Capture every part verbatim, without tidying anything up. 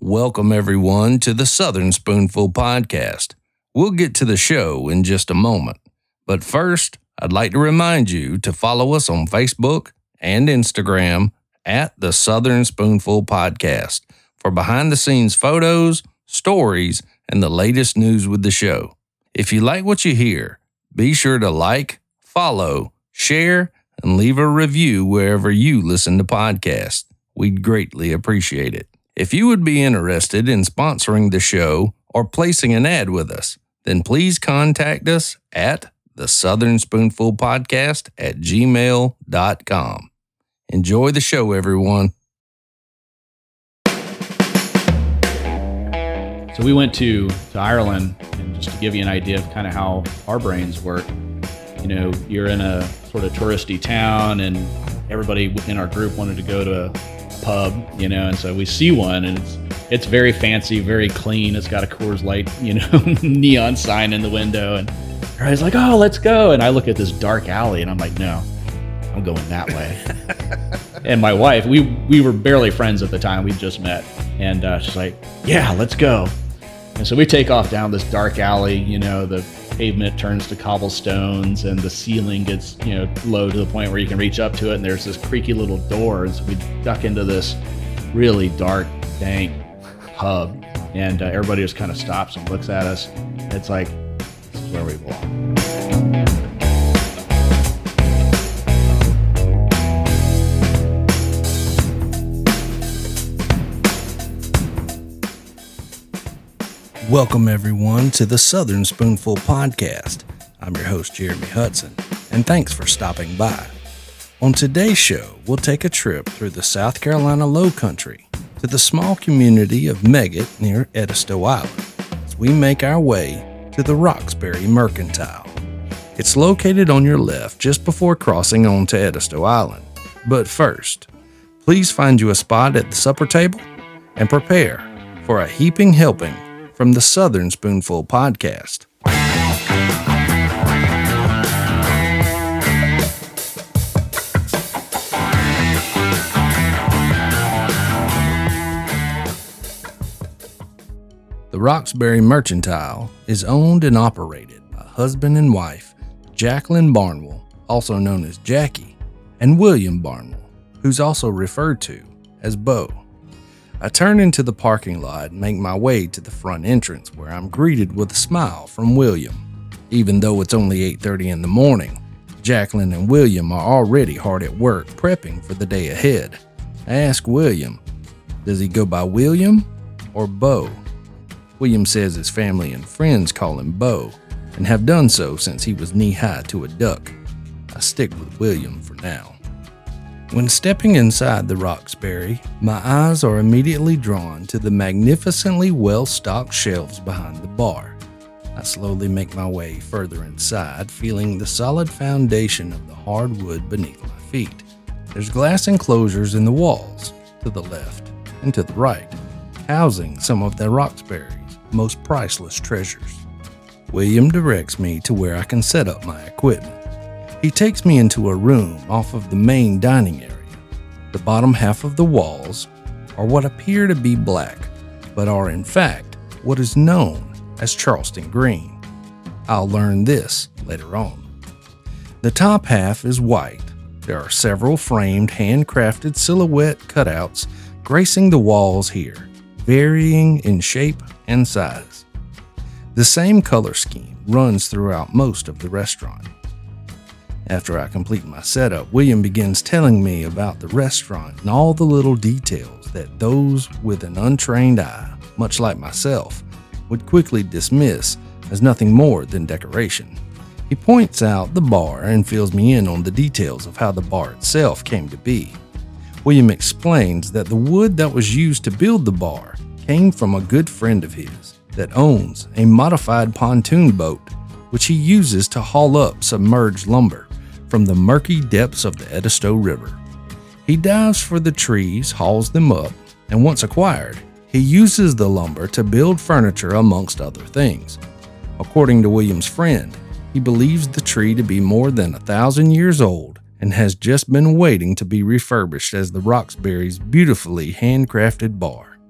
Welcome, everyone, to the Southern Spoonful Podcast. We'll get to the show in just a moment. But first, I'd like to remind you to follow us on Facebook and Instagram at the Southern Spoonful Podcast for behind-the-scenes photos, stories, and the latest news with the show. If you like what you hear, be sure to like, follow, share, and leave a review wherever you listen to podcasts. We'd greatly appreciate it. If you would be interested in sponsoring the show or placing an ad with us, then please contact us at the Southern Spoonful Podcast at gmail dot com. Enjoy the show, everyone. So we went to, to Ireland, and just to give you an idea of kind of how our brains work, you know, you're in a sort of touristy town and everybody in our group wanted to go to a pub, you know, and so we see one and it's it's very fancy, very clean. It's got a Coors Light, you know, neon sign in the window, and everybody's like, oh, let's go. And I look at this dark alley and I'm like, no, I'm going that way. And my wife, we we were barely friends at the time. We just met, and uh, she's like, yeah, let's go. And so we take off down this dark alley. You know, the pavement turns to cobblestones and the ceiling gets, you know, low to the point where you can reach up to it, and there's this creaky little door. And so we duck into this really dark, dank pub, and uh, everybody just kind of stops and looks at us. It's like, this is where we belong. Welcome, everyone, to the Southern Spoonful Podcast. I'm your host, Jeremy Hudson, and thanks for stopping by. On today's show, we'll take a trip through the South Carolina Lowcountry to the small community of Megget near Edisto Island as we make our way to the Roxbury Mercantile. It's located on your left just before crossing onto Edisto Island. But first, please find you a spot at the supper table and prepare for a heaping helping from the Southern Spoonful Podcast. The Roxbury Mercantile is owned and operated by husband and wife Jacqueline Barnwell, also known as Jackie, and William Barnwell, who's also referred to as Bo. I turn into the parking lot and make my way to the front entrance, where I'm greeted with a smile from William. Even though it's only eight thirty in the morning, Jacqueline and William are already hard at work prepping for the day ahead. I ask William, does he go by William or Bo? William says his family and friends call him Bo and have done so since he was knee-high to a duck. I stick with William for now. When stepping inside the Roxbury, my eyes are immediately drawn to the magnificently well-stocked shelves behind the bar. I slowly make my way further inside, feeling the solid foundation of the hardwood beneath my feet. There's glass enclosures in the walls, to the left and to the right, housing some of the Roxbury's most priceless treasures. William directs me to where I can set up my equipment. He takes me into a room off of the main dining area. The bottom half of the walls are what appear to be black, but are in fact what is known as Charleston green. I'll learn this later on. The top half is white. There are several framed handcrafted silhouette cutouts gracing the walls here, varying in shape and size. The same color scheme runs throughout most of the restaurant. After I complete my setup, William begins telling me about the restaurant and all the little details that those with an untrained eye, much like myself, would quickly dismiss as nothing more than decoration. He points out the bar and fills me in on the details of how the bar itself came to be. William explains that the wood that was used to build the bar came from a good friend of his that owns a modified pontoon boat, which he uses to haul up submerged lumber from the murky depths of the Edisto River. He dives for the trees, hauls them up, and once acquired, he uses the lumber to build furniture amongst other things. According to William's friend, he believes the tree to be more than a thousand years old and has just been waiting to be refurbished as the Roxbury's beautifully handcrafted bar.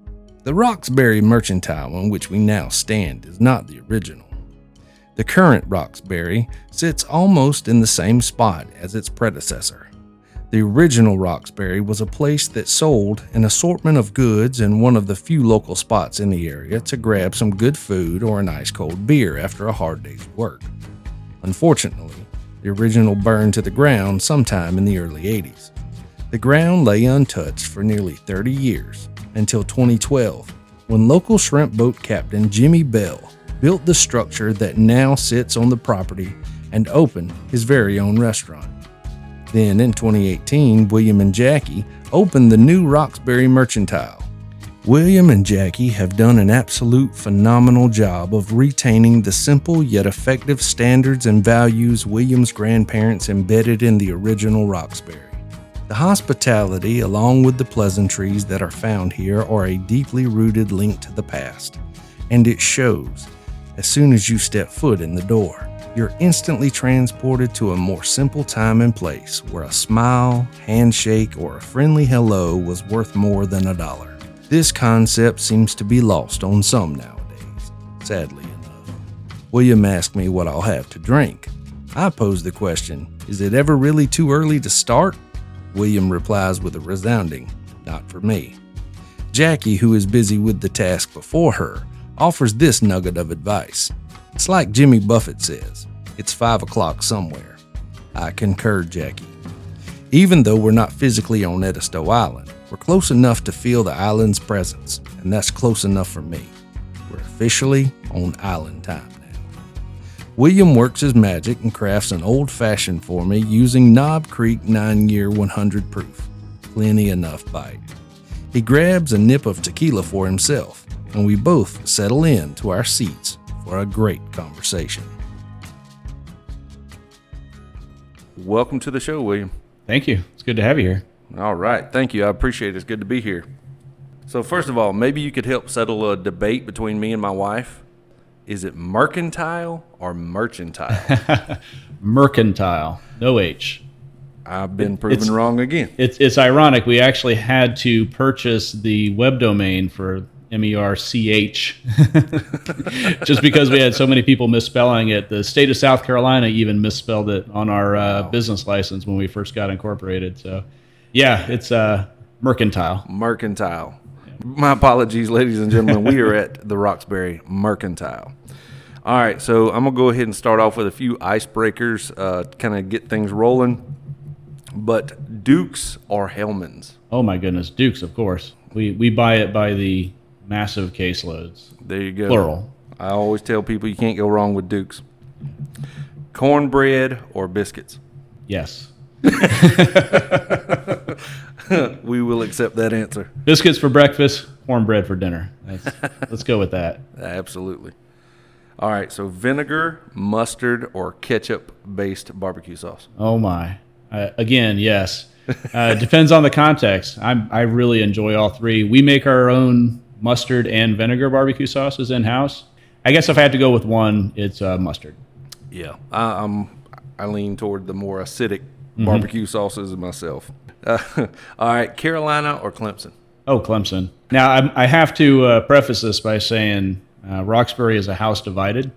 The Roxbury Mercantile on which we now stand is not the original. The current Roxbury sits almost in the same spot as its predecessor. The original Roxbury was a place that sold an assortment of goods and one of the few local spots in the area to grab some good food or an ice cold beer after a hard day's work. Unfortunately, the original burned to the ground sometime in the early eighties. The ground lay untouched for nearly thirty years until twenty twelve, when local shrimp boat captain Jimmy Bell built the structure that now sits on the property and opened his very own restaurant. Then in twenty eighteen, William and Jackie opened the new Roxbury Mercantile. William and Jackie have done an absolute phenomenal job of retaining the simple yet effective standards and values William's grandparents embedded in the original Roxbury. The hospitality, along with the pleasantries that are found here, are a deeply rooted link to the past, and it shows. As soon as you step foot in the door, you're instantly transported to a more simple time and place where a smile, handshake, or a friendly hello was worth more than a dollar. This concept seems to be lost on some nowadays, sadly enough. William asked me what I'll have to drink. I pose the question, is it ever really too early to start? William replies with a resounding, not for me. Jackie, who is busy with the task before her, offers this nugget of advice. It's like Jimmy Buffett says, it's five o'clock somewhere. I concur, Jackie. Even though we're not physically on Edisto Island, we're close enough to feel the island's presence, and that's close enough for me. We're officially on island time now. William works his magic and crafts an old-fashioned for me using Knob Creek nine year one hundred proof. Plenty enough bite. He grabs a nip of tequila for himself, and we both settle in to our seats for a great conversation. Welcome to the show, William. Thank you. It's good to have you here. All right. Thank you. I appreciate it. It's good to be here. So first of all, maybe you could help settle a debate between me and my wife. Is it mercantile or merchantile? Mercantile. No H. I've been proven it's, wrong again. It's, it's ironic. We actually had to purchase the web domain for M E R C H just because we had so many people misspelling it. The state of South Carolina even misspelled it on our uh, wow. business license when we first got incorporated. So, yeah, it's uh, mercantile. Mercantile. Yeah. My apologies, ladies and gentlemen. We are at the Roxbury Mercantile. All right, so I'm going to go ahead and start off with a few icebreakers, uh, to kind of get things rolling. But Dukes or Hellmann's? Oh, my goodness. Dukes, of course. We, we buy it by the massive caseloads. There you go. Plural. I always tell people you can't go wrong with Dukes. Cornbread or biscuits? Yes. We will accept that answer. Biscuits for breakfast, cornbread for dinner. That's, let's go with that. Absolutely. All right, so vinegar, mustard, or ketchup-based barbecue sauce? Oh, my. Uh, again, yes. Uh, depends on the context. I'm, I really enjoy all three. We make our own mustard and vinegar barbecue sauces in-house. I guess if I had to go with one, it's uh, mustard. Yeah, I, I'm, I lean toward the more acidic mm-hmm. barbecue sauces myself. Uh, all right, Carolina or Clemson? Oh, Clemson. Now, I, I have to uh, preface this by saying uh, Roxbury is a house divided.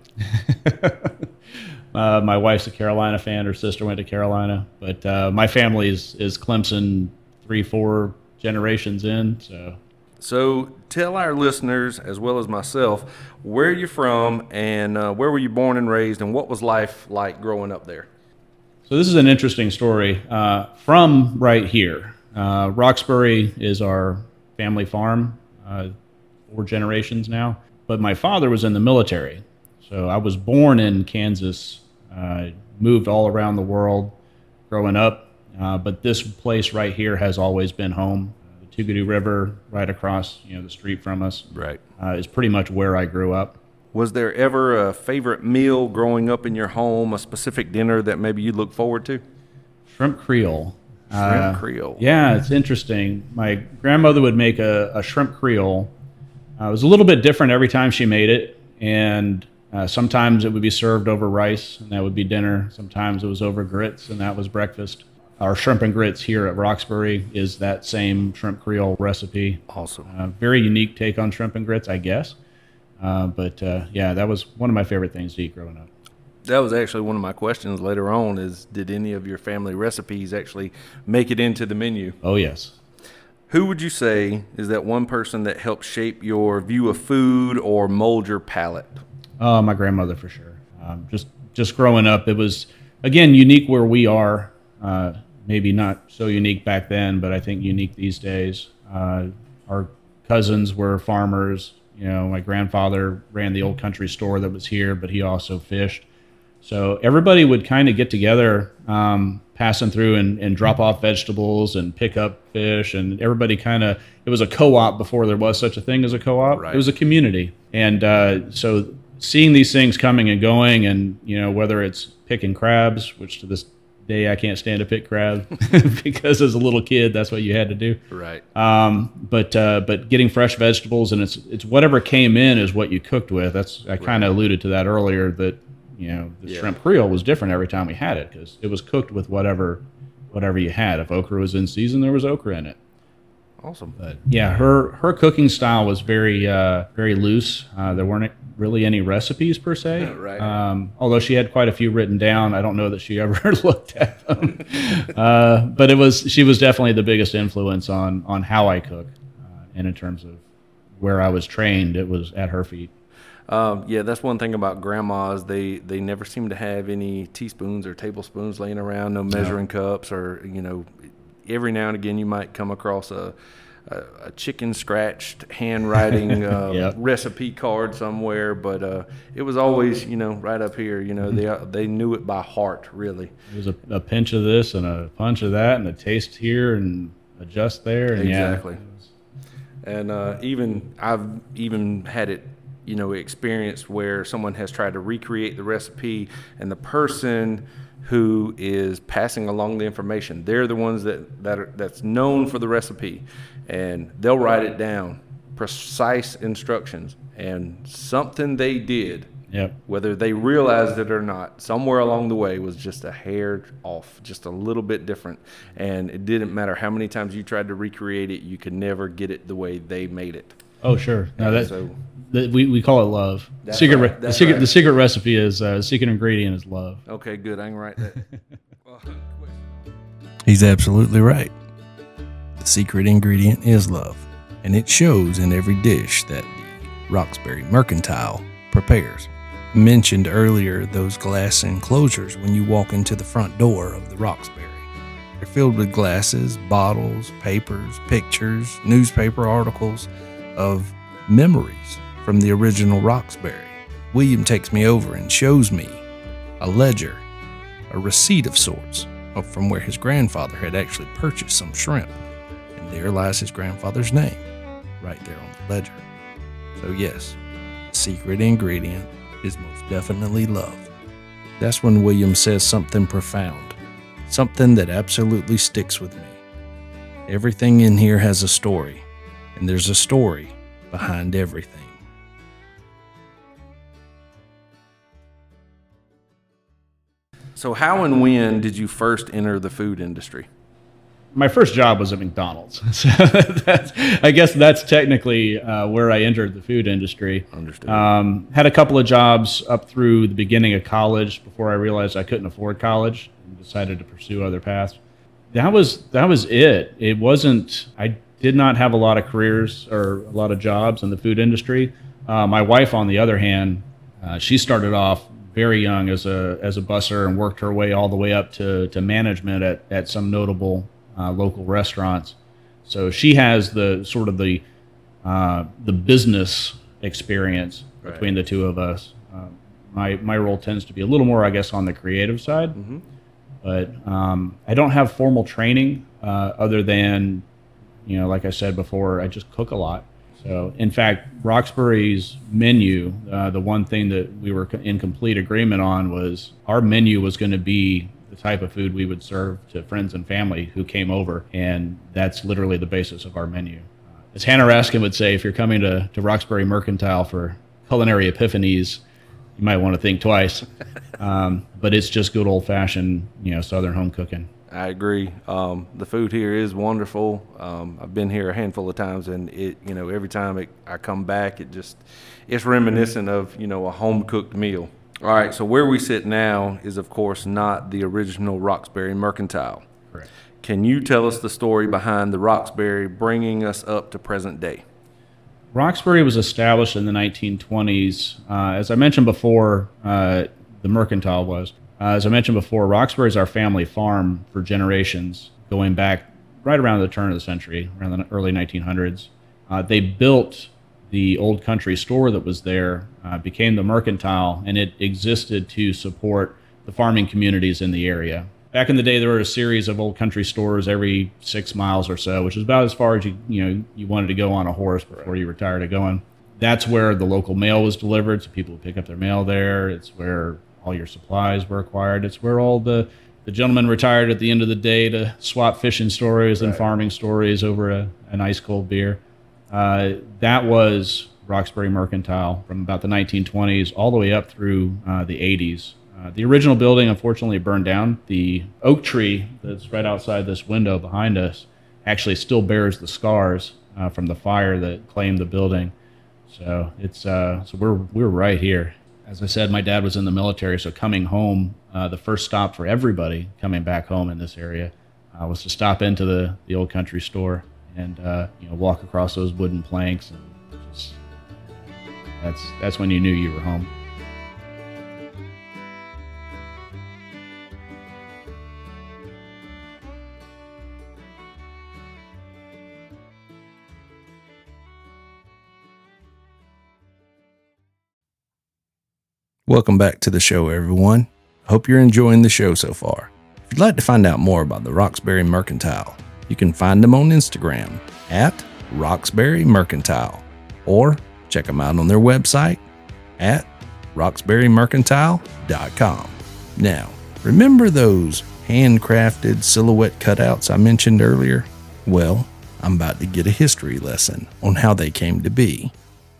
Uh, my wife's a Carolina fan. Her sister went to Carolina. But uh, my family is, is Clemson three, four generations in. So so tell our listeners, as well as myself, where you're from and uh, where were you born and raised, and what was life like growing up there? So this is an interesting story. Uh, from right here, uh, Roxbury is our family farm, uh, four generations now. But my father was in the military. So I was born in Kansas, uh, moved all around the world growing up, uh, but this place right here has always been home. The Tugadoo River, right across, you know, the street from us, right, uh, is pretty much where I grew up. Was there ever a favorite meal growing up in your home, a specific dinner that maybe you look forward to? Shrimp Creole. Shrimp uh, Creole. Yeah, it's interesting. My grandmother would make a, a shrimp Creole. Uh, it was a little bit different every time she made it, and Uh, sometimes it would be served over rice, and that would be dinner. Sometimes it was over grits, and that was breakfast. our shrimp and grits here at Roxbury is that same shrimp Creole recipe. Awesome. Uh, very unique take on shrimp and grits, I guess. Uh, but uh, yeah, that was one of my favorite things to eat growing up. That was actually one of my questions later on is, did any of your family recipes actually make it into the menu? Oh, yes. Who would you say is that one person that helped shape your view of food or mold your palate? Oh, my grandmother for sure. Um, just just growing up, it was, again, unique where we are. Uh, maybe not so unique back then, but I think unique these days. Uh, our cousins were farmers. You know, my grandfather ran the old country store that was here, but he also fished. So everybody would kind of get together, um, passing through and, and drop off vegetables and pick up fish. And everybody kind of, it was a co-op before there was such a thing as a co-op. Right. It was a community. And uh, so seeing these things coming and going, and, you know, whether it's picking crabs, which to this day I can't stand to pick crabs because as a little kid, that's what you had to do. Right. Um, but uh, but getting fresh vegetables, and it's it's whatever came in is what you cooked with. That's I kind of right. alluded to that earlier, that, you know, the yeah. shrimp Creole was different every time we had it because it was cooked with whatever whatever you had. If okra was in season, there was okra in it. Awesome. But yeah, her her cooking style was very uh, very loose. Uh, there weren't really any recipes per se. Right. Um, although she had quite a few written down, I don't know that she ever looked at them. uh, but it was she was definitely the biggest influence on on how I cook, uh, and in terms of where I was trained, it was at her feet. Um, yeah, that's one thing about grandmas. They they never seem to have any teaspoons or tablespoons laying around, no measuring no. cups, or, you know, every now and again you might come across a a, a chicken scratched handwriting uh, yep. recipe card somewhere, but uh, it was always, you know, right up here. You know, they they knew it by heart, really. It was a, a pinch of this and a punch of that, and a taste here and adjust there. And exactly. Yeah, and uh, even I've even had it, you know, experienced where someone has tried to recreate the recipe, and the person who is passing along the information, they're the ones that, that are, that's known for the recipe, and they'll write it down, precise instructions, and something they did, yep. whether they realized it or not, somewhere along the way was just a hair off, just a little bit different, and it didn't matter how many times you tried to recreate it, you could never get it the way they made it. Oh, sure. No, that, so, that we, we call it love. Secret right, the secret right. the secret recipe is uh, secret ingredient is love. Okay, good. I can write that. He's absolutely right. The secret ingredient is love, and it shows in every dish that the Roxbury Mercantile prepares. Mentioned earlier, those glass enclosures when you walk into the front door of the Roxbury. They're filled with glasses, bottles, papers, pictures, newspaper articles of memories from the original Roxbury. William takes me over and shows me a ledger, a receipt of sorts, from where his grandfather had actually purchased some shrimp. And there lies his grandfather's name, right there on the ledger. So yes, the secret ingredient is most definitely love. That's when William says something profound, something that absolutely sticks with me. Everything in here has a story, and there's a story behind everything. So how and when did you first enter the food industry? My first job was at McDonald's. So that's, I guess that's technically uh, where I entered the food industry. Understood. Um, had a couple of jobs up through the beginning of college before I realized I couldn't afford college and decided to pursue other paths. That was that was it. It wasn't. I did not have a lot of careers or a lot of jobs in the food industry. Uh, my wife, on the other hand, uh, she started off very young as a as a busser and worked her way all the way up to to management at at some notable uh, local restaurants. So she has the sort of the uh, the business experience right. between the two of us. Uh, my my role tends to be a little more, I guess, on the creative side, mm-hmm. but um, I don't have formal training uh, other than, you know, like I said before, I just cook a lot. So, in fact, Roxbury's menu, uh, the one thing that we were in complete agreement on was our menu was going to be the type of food we would serve to friends and family who came over, and that's literally the basis of our menu. Uh, as Hannah Raskin would say, if you're coming to, to Roxbury Mercantile for culinary epiphanies, you might want to think twice. Um, but it's just good old-fashioned, you know, Southern home cooking. I agree. Um, the food here is wonderful. Um, I've been here a handful of times, and it, you know, every time it, I come back, it just, it's reminiscent of, you know, a home cooked meal. All right, so where we sit now is, of course, not the original Roxbury Mercantile. Correct. Can you tell us the story behind the Roxbury bringing us up to present day? Roxbury was established in the nineteen twenties. Uh, as I mentioned before, uh, the Mercantile was. Uh, as I mentioned before, Roxbury is our family farm for generations, going back right around the turn of the century, around the early nineteen hundreds. Uh, they built the old country store that was there, uh, became the Mercantile, and it existed to support the farming communities in the area. Back in the day, there were a series of old country stores every six miles or so, which is about as far as you you know you wanted to go on a horse before you were tired of going. That's where the local mail was delivered, so people would pick up their mail there. It's where all your supplies were acquired. It's where all the, the gentlemen retired at the end of the day to swap fishing stories and right. farming stories over a, an ice cold beer. Uh, that was Roxbury Mercantile from about the nineteen twenties all the way up through uh, the eighties. Uh, the original building unfortunately burned down. The oak tree that's right outside this window behind us actually still bears the scars uh, from the fire that claimed the building. So it's uh, so we're we're right here. As I said, my dad was in the military, so coming home, uh, the first stop for everybody coming back home in this area uh, was to stop into the, the old country store and uh, you know walk across those wooden planks, and just that's that's when you knew you were home. Welcome back to the show, everyone. Hope you're enjoying the show so far. If you'd like to find out more about the Roxbury Mercantile, you can find them on Instagram at Roxbury Mercantile, or check them out on their website at roxbury mercantile dot com. Now, remember those handcrafted silhouette cutouts I mentioned earlier? Well, I'm about to get a history lesson on how they came to be.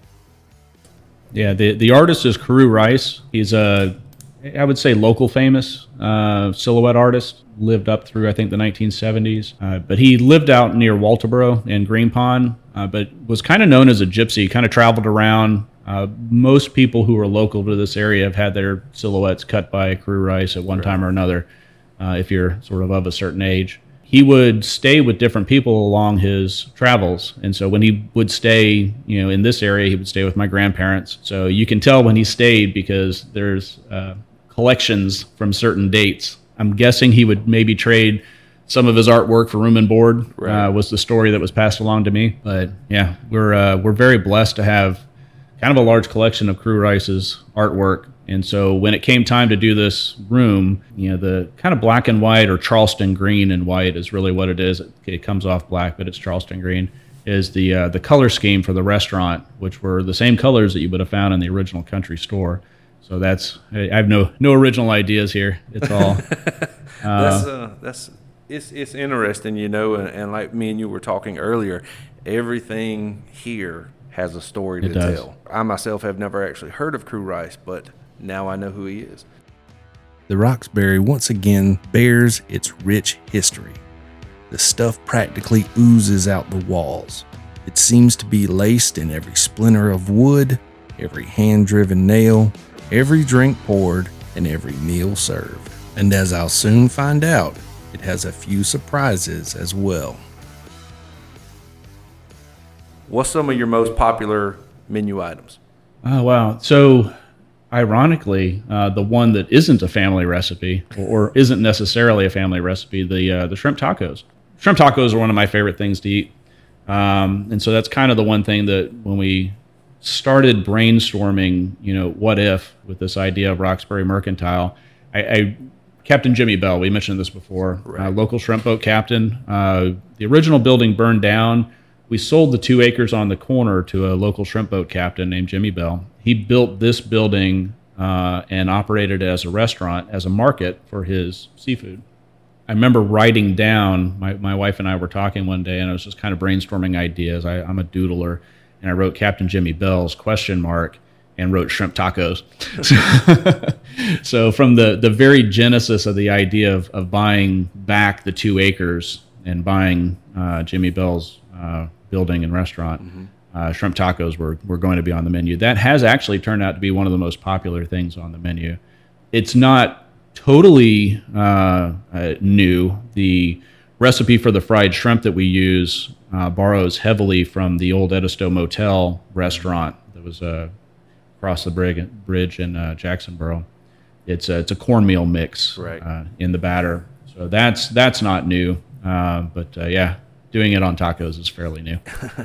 Yeah, the, the artist is Carew Rice. He's a, I would say, local famous uh, silhouette artist. Lived up through, I think, the nineteen seventies. Uh, but he lived out near Walterboro and Green Pond, uh, but was kind of known as a gypsy, kind of traveled around. Uh, most people who are local to this area have had their silhouettes cut by Carew Rice at one right. time or another, uh, if you're sort of of a certain age. He would stay with different people along his travels. And so when he would stay, you know, in this area, he would stay with my grandparents. So you can tell when he stayed because there's uh, collections from certain dates. I'm guessing he would maybe trade some of his artwork for room and board, right. uh, was the story that was passed along to me. But yeah, we're, uh, we're very blessed to have kind of a large collection of Carew Rice's artwork. And so when it came time to do this room, you know, the kind of black and white, or Charleston green and white is really what it is. It, it comes off black, but it's Charleston green, is the uh, the color scheme for the restaurant, which were the same colors that you would have found in the original country store. So that's, I have no no original ideas here. It's all. uh, that's uh, that's it's it's interesting, you know, and, and like me and you were talking earlier, everything here has a story to does. tell. I myself have never actually heard of Carew Rice, but now I know who he is. The Roxbury once again bears its rich history. The stuff practically oozes out the walls. It seems to be laced in every splinter of wood, every hand-driven nail, every drink poured, and every meal served. And as I'll soon find out, it has a few surprises as well. What's some of your most popular menu items? Oh, wow. So ironically, uh, the one that isn't a family recipe, or, or isn't necessarily a family recipe, the uh, the shrimp tacos. Shrimp tacos are one of my favorite things to eat. Um, and so that's kind of the one thing that when we started brainstorming, you know, what if with this idea of Roxbury Mercantile, I, I Captain Jimmy Bell, we mentioned this before, right. uh, local shrimp boat captain. Uh, the original building burned down. We sold the two acres on the corner to a local shrimp boat captain named Jimmy Bell. He built this building uh, and operated it as a restaurant, as a market for his seafood. I remember writing down, my, my wife and I were talking one day, and I was just kind of brainstorming ideas. I, I'm a doodler, and I wrote Captain Jimmy Bell's question mark. and wrote shrimp tacos. So, so from the, the very genesis of the idea of, of buying back the two acres and buying uh, Jimmy Bell's uh, building and restaurant, mm-hmm. uh, shrimp tacos were, were going to be on the menu. That has actually turned out to be one of the most popular things on the menu. It's not totally uh, uh, new. The recipe for the fried shrimp that we use uh, borrows heavily from the old Edisto Motel restaurant that was uh, across the brig, bridge in uh, Jacksonboro. It's a, it's a cornmeal mix right. uh, in the batter. So that's that's not new. Uh, but uh, yeah, doing it on tacos is fairly new.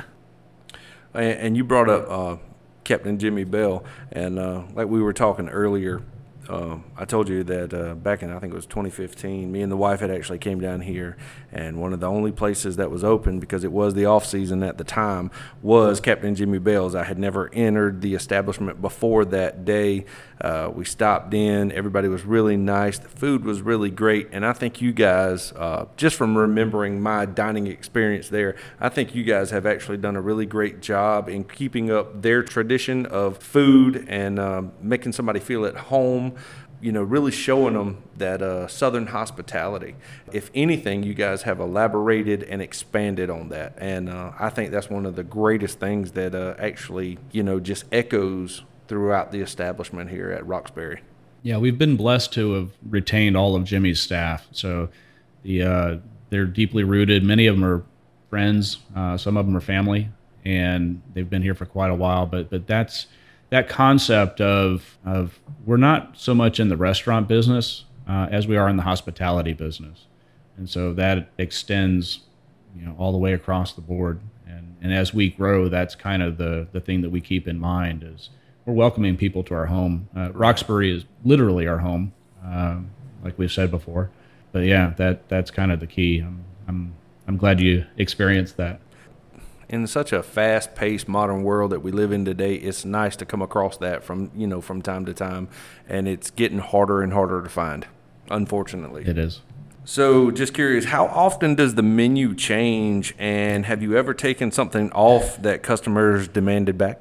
And you brought up uh, Captain Jimmy Bell, and uh, like we were talking earlier, Uh, I told you that uh, back in, I think it was twenty fifteen, me and the wife had actually came down here, and one of the only places that was open, because it was the off season at the time, was Captain Jimmy Bell's. I had never entered the establishment before that day. Uh, we stopped in. Everybody was really nice. The food was really great, and I think you guys, uh, just from remembering my dining experience there, I think you guys have actually done a really great job in keeping up their tradition of food and um, making somebody feel at home. You know, really showing them that uh, Southern hospitality. If anything, you guys have elaborated and expanded on that. And uh, I think that's one of the greatest things that uh, actually, you know, just echoes throughout the establishment here at Roxbury. Yeah, we've been blessed to have retained all of Jimmy's staff. So the uh, they're deeply rooted. Many of them are friends. Uh, some of them are family, and they've been here for quite a while. But but that's that concept of of we're not so much in the restaurant business uh, as we are in the hospitality business, and so that extends, you know, all the way across the board. And and as we grow, that's kind of the the thing that we keep in mind is we're welcoming people to our home. Uh, Roxbury is literally our home, uh, like we've said before. But yeah, that that's kind of the key. I'm I'm I'm glad you experienced that. In such a fast-paced modern world that we live in today, it's nice to come across that from, you know, from time to time, and it's getting harder and harder to find, unfortunately. It is. So just curious, how often does the menu change, and have you ever taken something off that customers demanded back?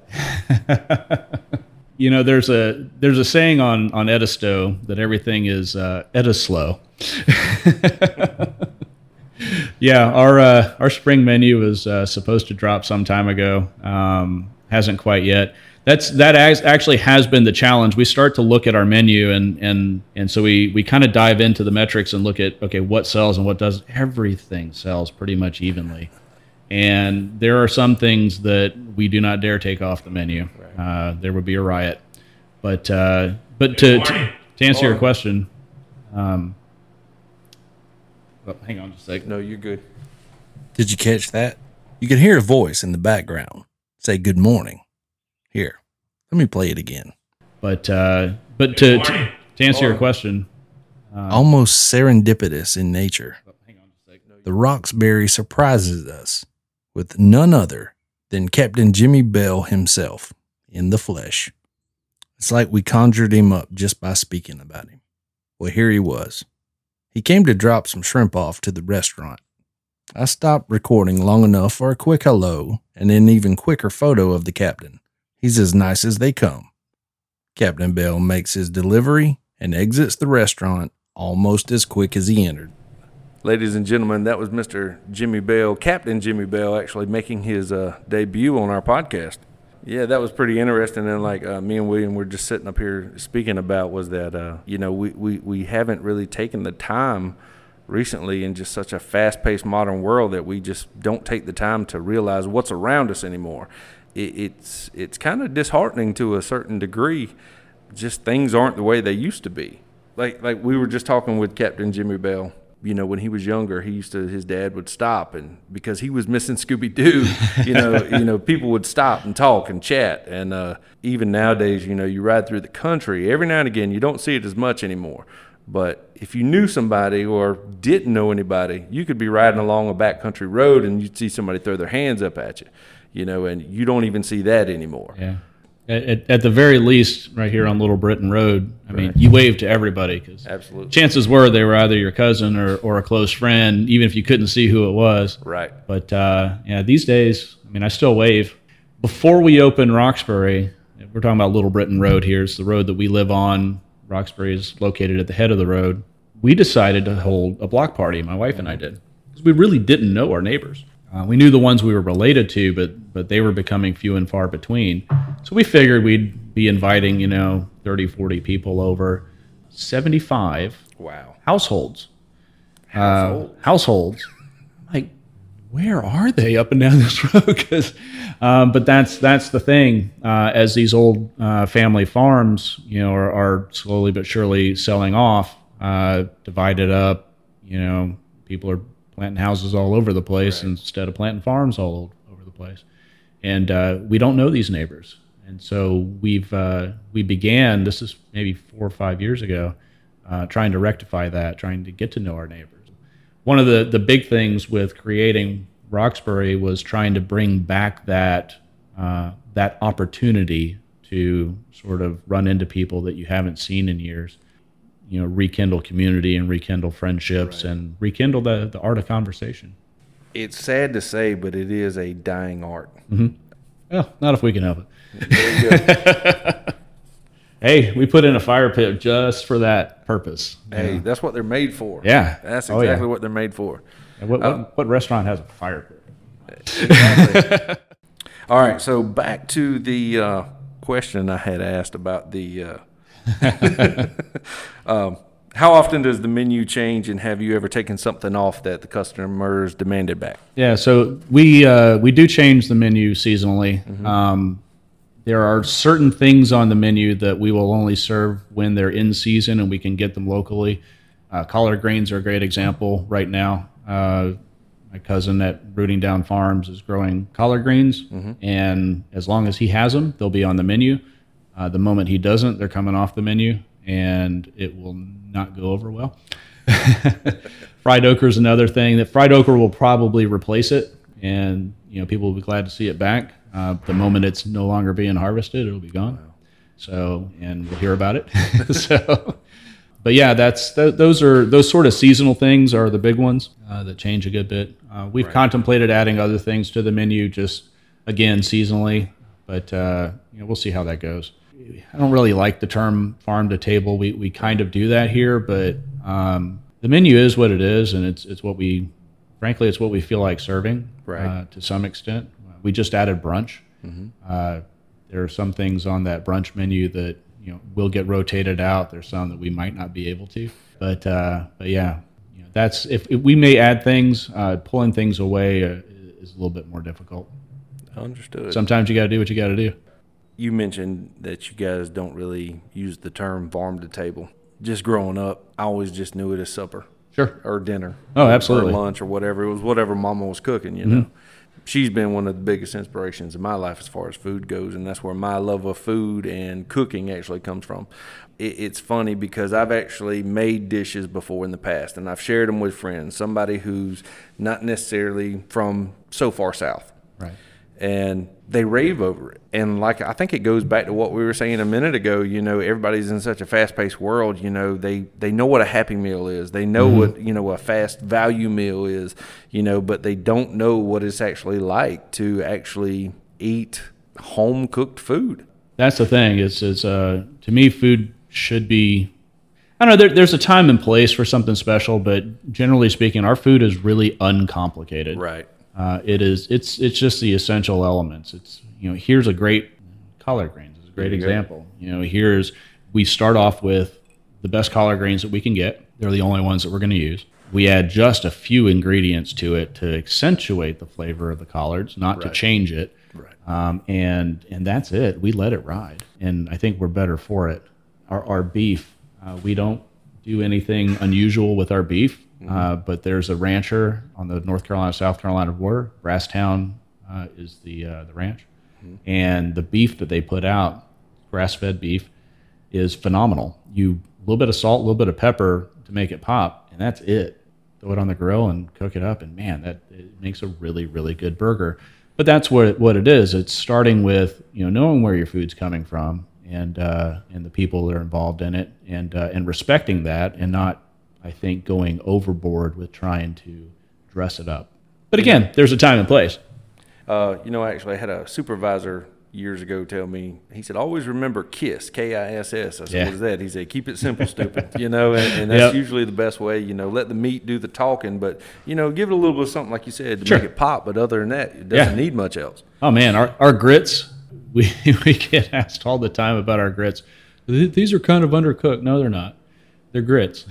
You know, there's a there's a saying on, on Edisto that everything is uh, Edislow. Yeah, our uh, our spring menu was uh, supposed to drop some time ago. Um, hasn't quite yet. That's that actually has been the challenge. We start to look at our menu, and and and so we we kind of dive into the metrics and look at, okay, what sells and what does. Everything sells pretty much evenly, and there are some things that we do not dare take off the menu. Uh, there would be a riot. But uh, but to, to to answer your question. Um, Oh, hang on just a second. No, you're good. Did you catch that? You could hear a voice in the background say good morning. Here, let me play it again. But uh, but to, to, to answer your question. Uh, Almost serendipitous in nature, oh, hang on just a second. the Roxbury surprises us with none other than Captain Jimmy Bell himself in the flesh. It's like we conjured him up just by speaking about him. Well, here he was. He came to drop some shrimp off to the restaurant. I stopped recording long enough for a quick hello and an even quicker photo of the captain. He's as nice as they come. Captain Bell makes his delivery and exits the restaurant almost as quick as he entered. Ladies and gentlemen, that was Mister Jimmy Bell, Captain Jimmy Bell, actually making his uh, debut on our podcast. Yeah, that was pretty interesting. And like uh, me and William were just sitting up here speaking about was that, uh, you know, we, we, we haven't really taken the time recently in just such a fast-paced modern world that we just don't take the time to realize what's around us anymore. It, it's it's kind of disheartening to a certain degree. Just things aren't the way they used to be. Like like we were just talking with Captain Jimmy Bell. You know, when he was younger, he used to, his dad would stop, and because he was missing Scooby-Doo, you know, you know, people would stop and talk and chat. And uh, even nowadays, you know, you ride through the country, every now and again, you don't see it as much anymore. But if you knew somebody or didn't know anybody, you could be riding along a backcountry road and you'd see somebody throw their hands up at you, you know, and you don't even see that anymore. Yeah. At, at the very least, right here on Little Britain Road, I mean, Right. you wave to everybody because Absolutely. chances were they were either your cousin or, or a close friend, even if you couldn't see who it was. Right. But uh, yeah, these days, I mean, I still wave. Before we opened Roxbury, we're talking about Little Britain Road here. It's the road that we live on. Roxbury is located at the head of the road. We decided to hold a block party, my wife and I did, because we really didn't know our neighbors. Uh, we knew the ones we were related to, but but they were becoming few and far between. So we figured we'd be inviting, you know, thirty, forty people over, seventy-five Wow. households. Household. Uh, households. Like, where are they up and down this road? Because, um, but that's that's the thing. Uh, as these old uh, family farms, you know, are, are slowly but surely selling off, uh, divided up. You know, people are planting houses all over the place right. instead of planting farms all over the place, and uh, we don't know these neighbors. And so we've uh, we began. This is maybe four or five years ago, uh, trying to rectify that, trying to get to know our neighbors. One of the, the big things with creating Roxbury was trying to bring back that uh, that opportunity to sort of run into people that you haven't seen in years, you know, rekindle community and rekindle friendships right. and rekindle the, the art of conversation. It's sad to say, but it is a dying art. Mm-hmm. Well, not if we can help it. Very good. Hey, we put in a fire pit just for that purpose. Hey, know? That's what they're made for. Yeah. That's exactly oh, yeah. what they're made for. And what, uh, what, what restaurant has a fire pit? Exactly. All right, so back to the uh, question I had asked about the uh, um, how often does the menu change, and have you ever taken something off that the customers demanded back? Yeah, so we uh, we do change the menu seasonally. Mm-hmm. Um, there are certain things on the menu that we will only serve when they're in season and we can get them locally. Uh, collard greens are a great example right now. Uh, my cousin at Rooting Down Farms is growing collard greens, mm-hmm. and as long as he has them, they'll be on the menu. Uh, the moment he doesn't, they're coming off the menu, and it will not go over well. Fried okra is another thing. That fried okra will probably replace it, and you know people will be glad to see it back. Uh, the moment it's no longer being harvested, it'll be gone. Wow. So, and we'll hear about it. so, but yeah, that's th- those are those sort of seasonal things are the big ones uh, that change a good bit. Uh, we've right. contemplated adding other things to the menu, just again seasonally, but uh, you know, we'll see how that goes. I don't really like the term farm to table. We we kind of do that here, but um, the menu is what it is, and it's it's what we, frankly, it's what we feel like serving right. uh, to some extent. We just added brunch. Mm-hmm. Uh, there are some things on that brunch menu that you know will get rotated out. There's some that we might not be able to, but uh, but yeah, you know, that's if, if we may add things. Uh, pulling things away uh, is a little bit more difficult. Understood. Sometimes you got to do what you got to do. You mentioned that you guys don't really use the term farm to table. Just growing up, I always just knew it as supper. Sure. Or dinner. Oh, absolutely. Or lunch or whatever. It was whatever Mama was cooking, you know. Mm-hmm. She's been one of the biggest inspirations in my life as far as food goes, and that's where my love of food and cooking actually comes from. It, it's funny because I've actually made dishes before in the past, and I've shared them with friends, somebody who's not necessarily from so far south. Right. And they rave over it. And like I think it goes back to what we were saying a minute ago, you know, everybody's in such a fast-paced world, you know, they, they know what a Happy Meal is. They know mm-hmm. what, you know, a fast value meal is, you know, but they don't know what it's actually like to actually eat home-cooked food. That's the thing is, is uh, to me, food should be, I don't know, there, there's a time and place for something special, but generally speaking, our food is really uncomplicated. Right. Uh, it is. It's. It's just the essential elements. It's. You know. Here's a great collard greens. Is a great example. You know. Here's. We start off with the best collard greens that we can get. They're the only ones that we're going to use. We add just a few ingredients to it to accentuate the flavor of the collards, not right. to change it. Right. Um, and and that's it. We let it ride, and I think we're better for it. Our our beef. Uh, we don't do anything unusual with our beef. Mm-hmm. Uh, but there's a rancher on the North Carolina, South Carolina border. Brasstown uh, is the uh, the ranch. Mm-hmm. And the beef that they put out, grass-fed beef, is phenomenal. You a little bit of salt, a little bit of pepper to make it pop, and that's it. Throw it on the grill and cook it up, and man, that it makes a really, really good burger. But that's what it, what it is. It's starting with you know knowing where your food's coming from and uh, and the people that are involved in it, and uh, and respecting that, and not, I think, going overboard with trying to dress it up. But again, there's a time and place. Uh, you know, actually, I had a supervisor years ago tell me, he said, always remember KISS, K I S S. I said, Yeah. what is that? He said, keep it simple, stupid. You know, and, and that's Yep. usually the best way, you know, let the meat do the talking, but, you know, give it a little bit of something, like you said, to Sure. make it pop. But other than that, it doesn't Yeah. need much else. Oh man, our, our grits, we, we get asked all the time about our grits. Th- These are kind of undercooked. No, they're not. They're grits.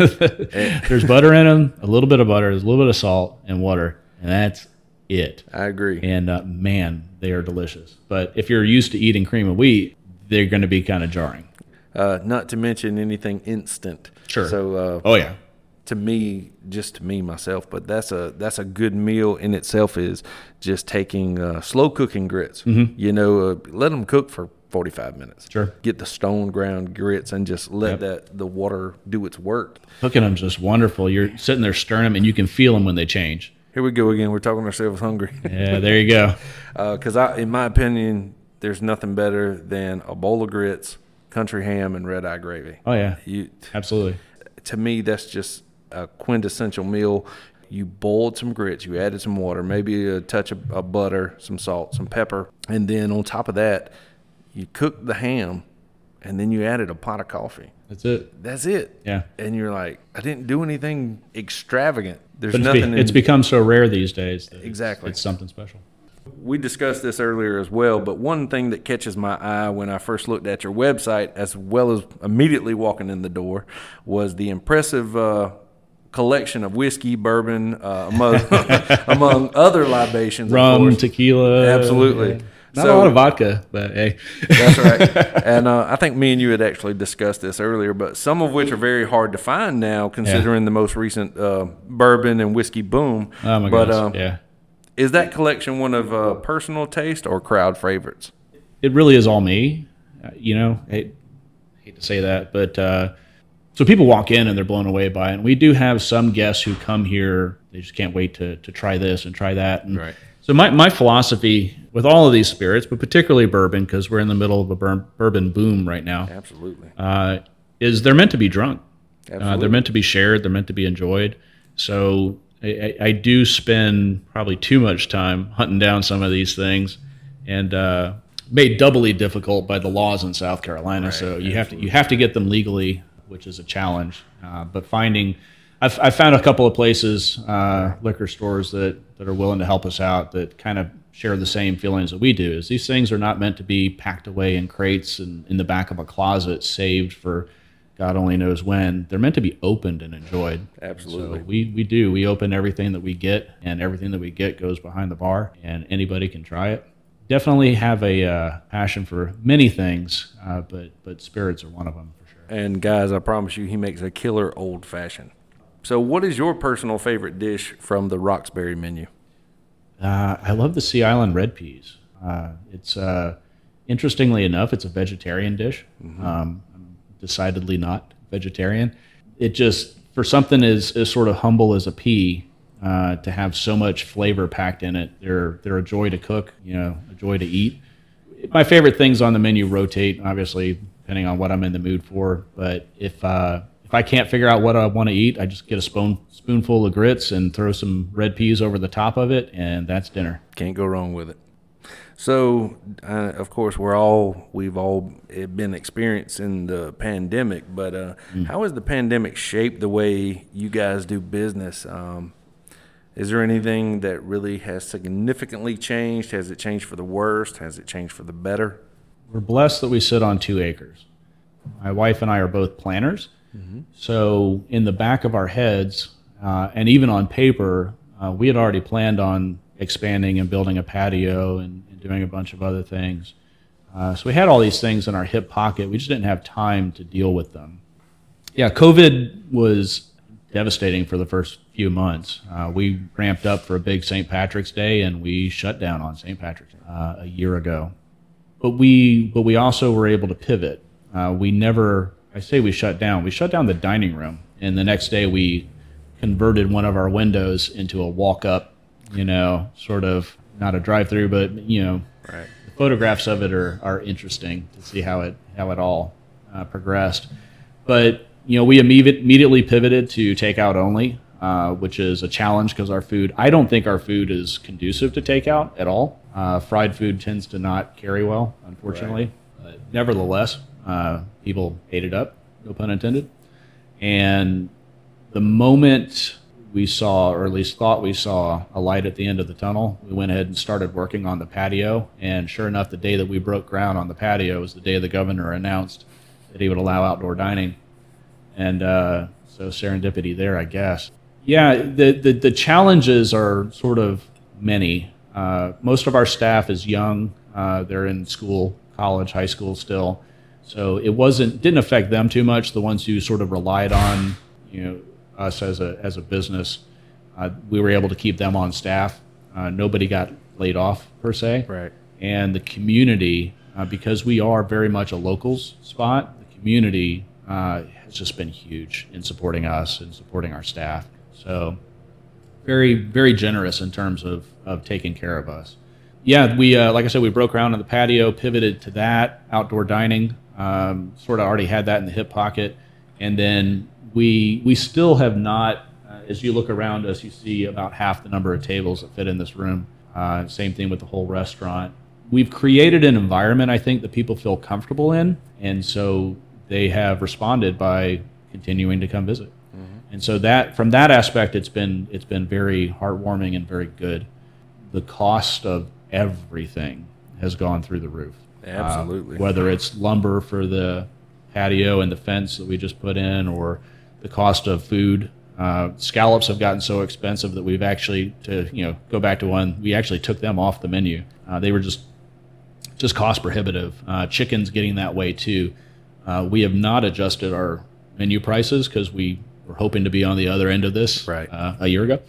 There's butter in them, a little bit of butter, there's a little bit of salt and water, and that's it. I agree. And uh, man, they are delicious. But if you're used to eating cream of wheat, they're going to be kind of jarring. Uh, not to mention anything instant. Sure. So, uh, Oh yeah. to me, just to me myself, but that's a that's a good meal in itself. Is just taking uh, slow cooking grits. Mm-hmm. You know, uh, let them cook for forty-five minutes. Sure. Get the stone ground grits and just let Yep. that the water do its work. Cooking them just wonderful. You're sitting there stirring them, and you can feel them when they change. Here we go again. We're talking ourselves hungry. Yeah, there you go. Because I, in my opinion, there's nothing better than a bowl of grits, country ham, and red eye gravy. Oh yeah, You, absolutely. to me, that's just a quintessential meal. You boiled some grits, you added some water, maybe a touch of, of butter, some salt, some pepper, and then on top of that, you cooked the ham, and then you added a pot of coffee. That's it. That's it. Yeah. And you're like, I didn't do anything extravagant. There's But it's, nothing. be, it's in, become so rare these days. That it's- Exactly. It's something special. We discussed this earlier as well, but one thing that catches my eye when I first looked at your website, as well as immediately walking in the door, was the impressive uh, collection of whiskey, bourbon, uh, among, among other libations. of Rum, course. tequila. Absolutely. Yeah. Not So- a lot of vodka, but hey. That's right. And uh, I think me and you had actually discussed this earlier, but some of which are very hard to find now, considering the most recent uh, bourbon and whiskey boom. Oh my but gosh. um, yeah. is that collection one of uh, personal taste or crowd favorites? It really is all me. Uh, you know, I hate to say that, but uh, so people walk in and they're blown away by it. And we do have some guests who come here, they just can't wait to to try this and try that. And Right. So my, my philosophy with all of these spirits, but particularly bourbon, because we're in the middle of a bur- bourbon boom right now, Absolutely. uh, is they're meant to be drunk. Uh, Absolutely. they're meant to be shared. They're meant to be enjoyed. So I, I, I do spend probably too much time hunting down some of these things, and uh, made doubly difficult by the laws in South Carolina. Right, So you have to you have to get them legally, which is a challenge. Uh, but finding, I've, I've found a couple of places, uh, liquor stores that that are willing to help us out, that kind of share the same feelings that we do. Is these things are not meant to be packed away in crates and in the back of a closet, saved for God only knows when. They're meant to be opened and enjoyed. Absolutely. So we, we do. We open everything that we get, and everything that we get goes behind the bar, and anybody can try it. Definitely have a uh, passion for many things, uh, but but spirits are one of them for sure. And guys, I promise you, he makes a killer old fashioned. So, what is your personal favorite dish from the Roxbury menu? Uh, I love the Sea Island red peas. Uh, it's uh, interestingly enough, it's a vegetarian dish. Mm-hmm. Um, I'm decidedly not vegetarian. It just, for something as, as sort of humble as a pea, uh, to have so much flavor packed in it, they're they're a joy to cook. You know, a joy to eat. My favorite things on the menu rotate, obviously, depending on what I'm in the mood for. But if uh, if I can't figure out what I want to eat, I just get a spoon spoonful of grits and throw some red peas over the top of it, and that's dinner. Can't go wrong with it. So, uh, of course, we're all we've all been experiencing the pandemic, but uh, Mm. how has the pandemic shaped the way you guys do business? Um, is there anything that really has significantly changed? Has it changed for the worst? Has it changed for the better? We're blessed that we sit on two acres. My wife and I are both planners. So in the back of our heads, uh, and even on paper, uh, we had already planned on expanding and building a patio and, and doing a bunch of other things. Uh, so we had all these things in our hip pocket. We just didn't have time to deal with them. Yeah, COVID was devastating for the first few months. Uh, we ramped up for a big Saint Patrick's Day, and we shut down on Saint Patrick's Day uh, a year ago. But we, but we also were able to pivot. Uh, we never, I say we shut down. We shut down the dining room, and the next day we converted one of our windows into a walk-up, you know, sort of not a drive-through, but you know, Right. the photographs of it are, are interesting to see how it how it all uh, progressed. But you know, we imme- immediately pivoted to takeout only, uh, which is a challenge because our food. I don't think our food is conducive to takeout at all. Uh, fried food tends to not carry well, unfortunately. Right. Uh, nevertheless, uh, people ate it up, no pun intended. And the moment we saw, or at least thought we saw, a light at the end of the tunnel, we went ahead and started working on the patio. And sure enough, the day that we broke ground on the patio was the day the governor announced that he would allow outdoor dining. And uh, so serendipity there, I guess. Yeah, the, the, the challenges are sort of many. Uh, most of our staff is young. Uh, they're in school, college, high school still. So it wasn't didn't affect them too much. The ones who sort of relied on, you know, us as a as a business, uh, we were able to keep them on staff. Uh, nobody got laid off per se. Right. And the community, uh, because we are very much a locals spot, the community uh, has just been huge in supporting us and supporting our staff. So very, very generous in terms of, of taking care of us. Yeah, we uh, like I said, we broke ground on the patio, pivoted to that, outdoor dining, um, sort of already had that in the hip pocket. And then we we still have not, uh, as you look around us, you see about half the number of tables that fit in this room. Uh, same thing with the whole restaurant. We've created an environment, I think, that people feel comfortable in. And so they have responded by continuing to come visit. And so that, from that aspect, it's been it's been very heartwarming and very good. The cost of everything has gone through the roof. Absolutely. Uh, whether it's lumber for the patio and the fence that we just put in, or the cost of food. Uh, scallops have gotten so expensive that we've actually, to you know, go back to one, we actually took them off the menu. Uh, they were just just cost prohibitive. Uh, chicken's getting that way too. Uh, we have not adjusted our menu prices because we we're hoping to be on the other end of this right. uh, a year ago.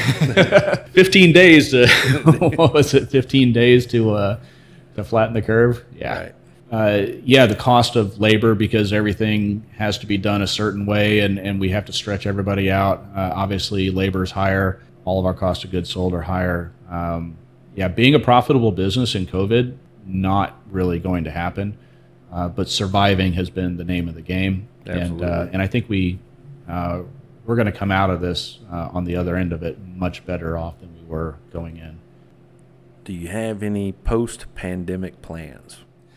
fifteen days to, what was it, fifteen days to uh, to flatten the curve? Yeah. Right. Uh, yeah, the cost of labor, because everything has to be done a certain way and, and we have to stretch everybody out. Uh, obviously, labor is higher. All of our cost of goods sold are higher. Um, yeah, being a profitable business in COVID, not really going to happen. Uh, but surviving has been the name of the game. Absolutely. And, uh, and I think we... Uh, we're going to come out of this uh, on the other end of it much better off than we were going in. Do you have any post-pandemic plans?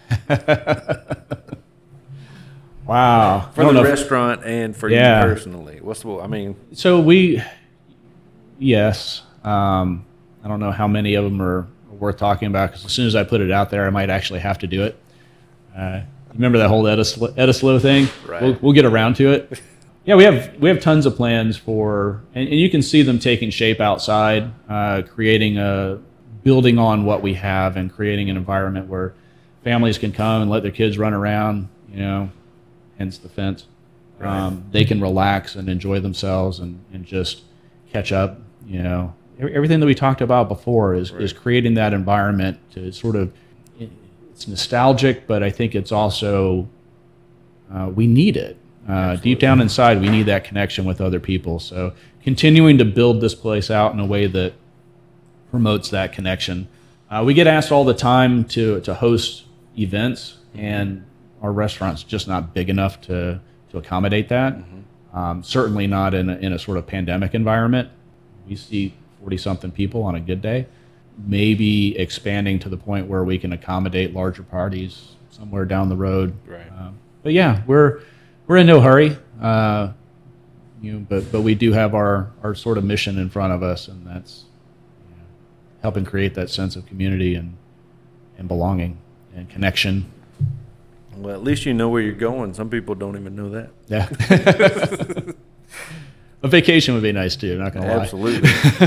Wow. For the restaurant and for yeah. you personally. What's the, I mean. So we, yes. Um, I don't know how many of them are worth talking about, because as soon as I put it out there, I might actually have to do it. Uh, remember that whole Edislo, Edislo thing? Right. We'll, we'll get around to it. Yeah, we have we have tons of plans for, and, and you can see them taking shape outside, uh, creating a, building on what we have and creating an environment where families can come and let their kids run around, you know, hence the fence. Right. Um, they can relax and enjoy themselves and, and just catch up, you know. Everything that we talked about before is, right. is creating that environment to sort of, it's nostalgic, but I think it's also, uh, we need it. Uh, deep down inside, we need that connection with other people. So continuing to build this place out in a way that promotes that connection. Uh, we get asked all the time to, to host events, and our restaurant's just not big enough to, to accommodate that. Mm-hmm. Um, certainly not in a, in a sort of pandemic environment. We see forty-something people on a good day. Maybe expanding to the point where we can accommodate larger parties somewhere down the road. Right. Um, but yeah, we're we're in no hurry. Uh, you know, but but we do have our, our sort of mission in front of us, and that's you know, helping create that sense of community and and belonging and connection. Well, at least you know where you're going. Some people don't even know that. Yeah. A vacation would be nice too, not gonna lie. Absolutely.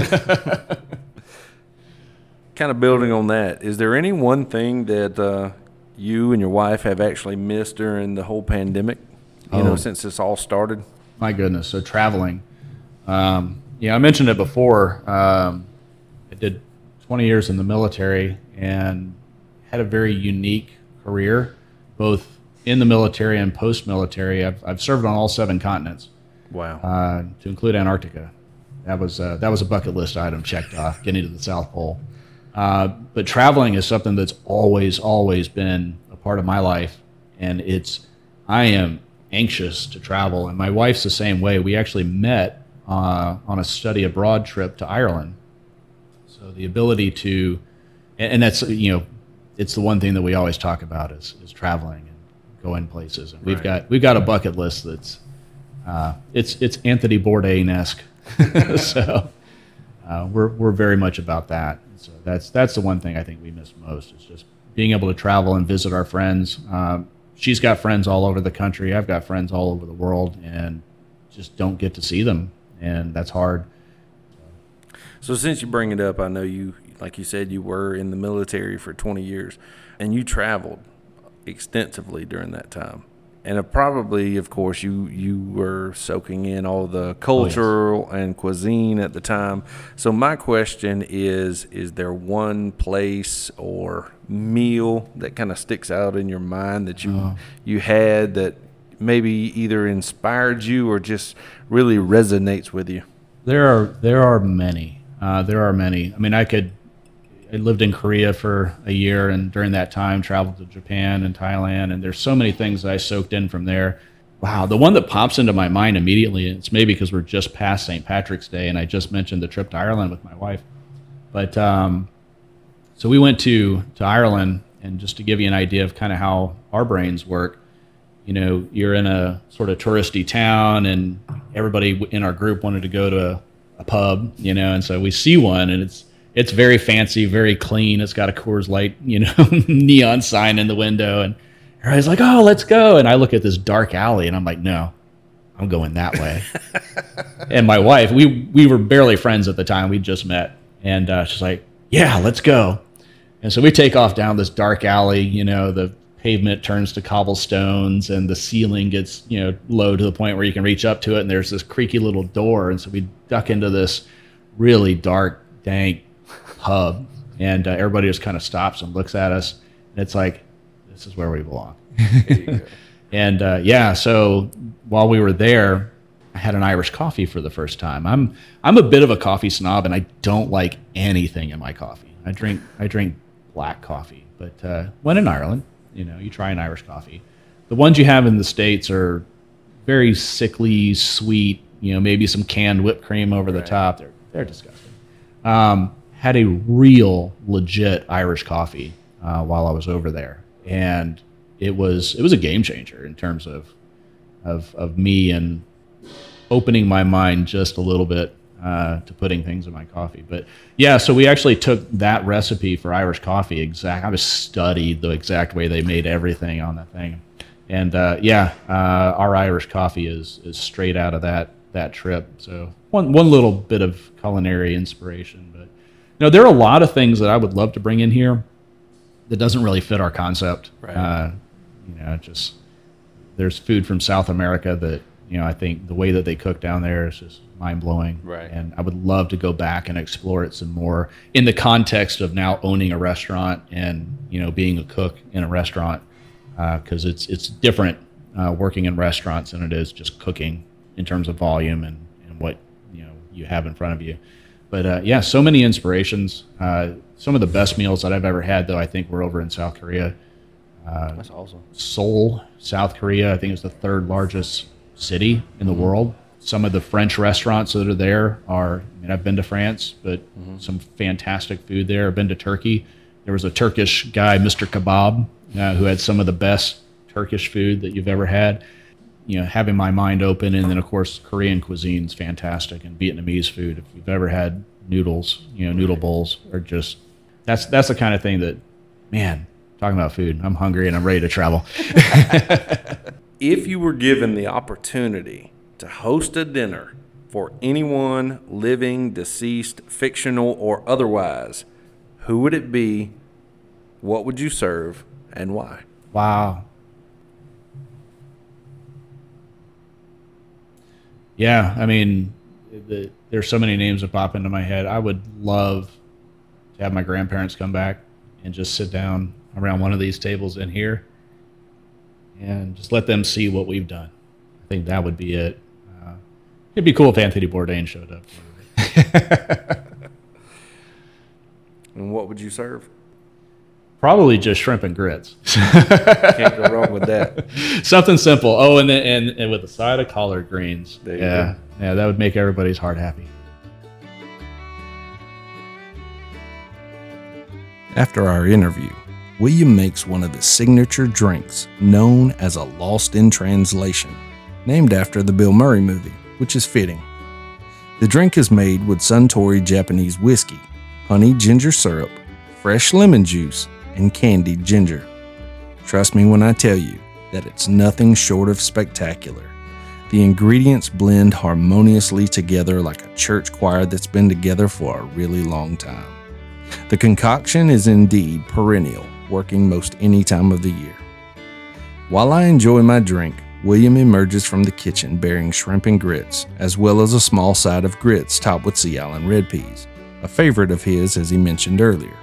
Kind of building on that, is there any one thing that uh, you and your wife have actually missed during the whole pandemic? You oh. know, since this all started? My goodness. So traveling. Um, yeah, I mentioned it before. Um, I did twenty years in the military and had a very unique career, both in the military and post-military. I've, I've served on all seven continents. Wow. Uh, to include Antarctica. That was uh, that was a bucket list item checked off, getting to the South Pole. Uh, but traveling is something that's always, always been a part of my life, and it's I am anxious to travel, and my wife's the same way. We actually met uh, on a study abroad trip to Ireland. So the ability to and, and that's, you know, it's the one thing that we always talk about is, is traveling and going places. And we've Right. got we've got a bucket list that's uh, it's it's Anthony Bourdain-esque. So uh, we're we're very much about that. So that's that's the one thing I think we miss most is just being able to travel and visit our friends. Um, she's got friends all over the country. I've got friends all over the world, and just don't get to see them, and that's hard. So since you bring it up, I know you, like you said, you were in the military for twenty years, and you traveled extensively during that time. And uh, probably, of course, you, you were soaking in all the culture Oh, yes. and cuisine at the time. So my question is, is there one place or meal that kind of sticks out in your mind that you Oh. you had that maybe either inspired you or just really resonates with you? There are there are many. Uh, there are many. I mean, I could. I lived in Korea for a year, and during that time, traveled to Japan and Thailand. And there's so many things that I soaked in from there. Wow, the one that pops into my mind immediately. And it's maybe because we're just past Saint Patrick's Day, and I just mentioned the trip to Ireland with my wife. But um, so we went to to Ireland, and just to give you an idea of kind of how our brains work. You know, you're in a sort of touristy town, and everybody in our group wanted to go to a, a pub, you know, and so we see one, and it's it's very fancy, very clean. It's got a Coors Light, you know, neon sign in the window, and everybody's like, "Oh, let's go!" And I look at this dark alley, and I'm like, "No, I'm going that way." And my wife, we we were barely friends at the time; we just met, and uh, she's like, "Yeah, let's go." And so we take off down this dark alley, you know, the pavement turns to cobblestones and the ceiling gets, you know, low to the point where you can reach up to it, and there's this creaky little door, and so we duck into this really dark, dank pub, and uh, everybody just kind of stops and looks at us, and it's like, this is where we belong. And uh, yeah, so while we were there, I had an Irish coffee for the first time. I'm I'm a bit of a coffee snob, and I don't like anything in my coffee. I drink I drink black coffee, but uh, when in Ireland, you know, you try an Irish coffee. The ones you have in the States are very sickly, sweet, you know, maybe some canned whipped cream over the Right. top. They're they're disgusting. Um, had a real legit Irish coffee uh, while I was over there, and it was it was a game changer in terms of of of me and opening my mind just a little bit uh, to putting things in my coffee. But yeah, so we actually took that recipe for Irish coffee exact. I just studied the exact way they made everything on that thing, and uh, yeah, uh, our Irish coffee is is straight out of that that trip. So one one little bit of culinary inspiration, but you know, there are a lot of things that I would love to bring in here that doesn't really fit our concept. Right. Uh, you know, just there's food from South America that, you know, I think the way that they cook down there is just mind blowing. Right. And I would love to go back and explore it some more in the context of now owning a restaurant and, you know, being a cook in a restaurant, because uh, it's it's different uh, working in restaurants than it is just cooking in terms of volume and, and what, you know, you have in front of you. But uh, yeah, so many inspirations. Uh, some of the best meals that I've ever had, though, I think were over in South Korea. Uh, That's awesome. Seoul, South Korea, I think it's the third largest city in the world. Some of the French restaurants that are there are, I mean, I've been to France, but Mm-hmm. some fantastic food there. I've been to Turkey. There was a Turkish guy, Mister Kebab, uh, who had some of the best Turkish food that you've ever had. You know, having my mind open, and then of course Korean cuisine's fantastic, and Vietnamese food. If you've ever had noodles, you know, noodle bowls are just that's that's the kind of thing that, man, talking about food, I'm hungry and I'm ready to travel. If you were given the opportunity to host a dinner for anyone living, deceased, fictional, or otherwise, who would it be? What would you serve, and why? Wow. Yeah, I mean, the, there's so many names that pop into my head. I would love to have my grandparents come back and just sit down around one of these tables in here and just let them see what we've done. I think that would be it. Uh, it'd be cool if Anthony Bourdain showed up. And what would you serve? Probably just shrimp and grits. Can't go wrong with that. Something simple. Oh, and then and, and with a side of collard greens. There you yeah, go. yeah, that would make everybody's heart happy. After our interview, William makes one of his signature drinks known as a Lost in Translation, named after the Bill Murray movie, which is fitting. The drink is made with Suntory Japanese whiskey, honey ginger syrup, fresh lemon juice, and candied ginger. Trust me when I tell you that it's nothing short of spectacular. The ingredients blend harmoniously together like a church choir that's been together for a really long time. The concoction is indeed perennial, working most any time of the year. While I enjoy my drink, William emerges from the kitchen bearing shrimp and grits, as well as a small side of grits topped with Sea Island red peas, a favorite of his as he mentioned earlier.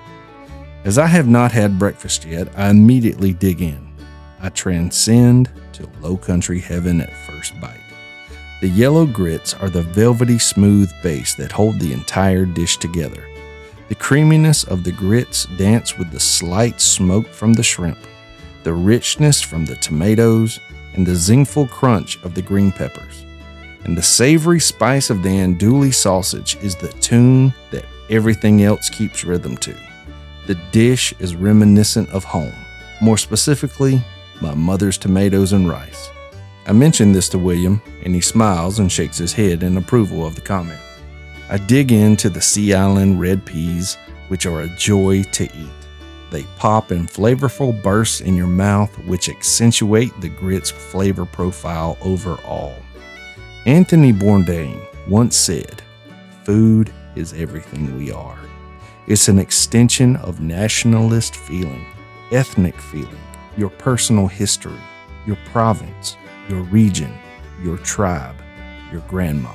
As I have not had breakfast yet, I immediately dig in. I transcend to low country heaven at first bite. The yellow grits are the velvety smooth base that hold the entire dish together. The creaminess of the grits dance with the slight smoke from the shrimp, the richness from the tomatoes, and the zingful crunch of the green peppers. And the savory spice of the andouille sausage is the tune that everything else keeps rhythm to. The dish is reminiscent of home, more specifically, my mother's tomatoes and rice. I mentioned this to William, and he smiles and shakes his head in approval of the comment. I dig into the Sea Island red peas, which are a joy to eat. They pop in flavorful bursts in your mouth, which accentuate the grits' flavor profile overall. Anthony Bourdain once said, "Food is everything we are." It's an extension of nationalist feeling, ethnic feeling, your personal history, your province, your region, your tribe, your grandma.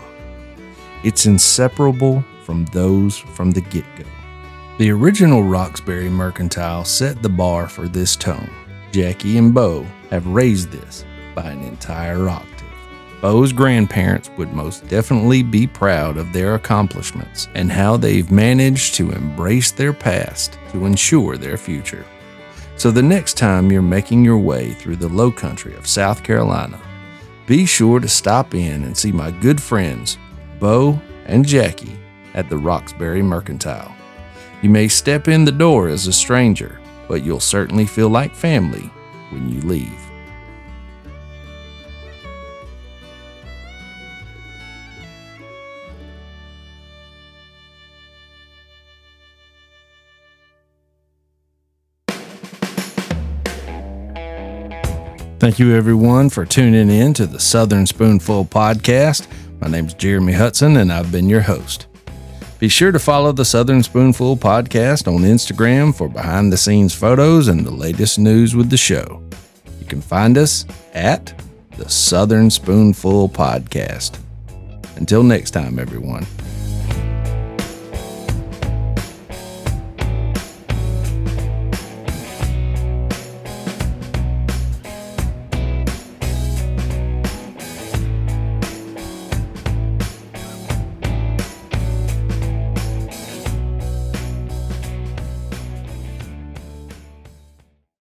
It's inseparable from those from the get-go. The original Roxbury Mercantile set the bar for this tone. Jackie and Bo have raised this by an entire octave. Bo's grandparents would most definitely be proud of their accomplishments and how they've managed to embrace their past to ensure their future. So the next time you're making your way through the low country of South Carolina, be sure to stop in and see my good friends, Bo and Jackie, at the Roxbury Mercantile. You may step in the door as a stranger, but you'll certainly feel like family when you leave. Thank you, everyone, for tuning in to the Southern Spoonful podcast. My name's Jeremy Hudson, and I've been your host. Be sure to follow the Southern Spoonful podcast on Instagram for behind-the-scenes photos and the latest news with the show. You can find us at the Southern Spoonful podcast. Until next time, everyone.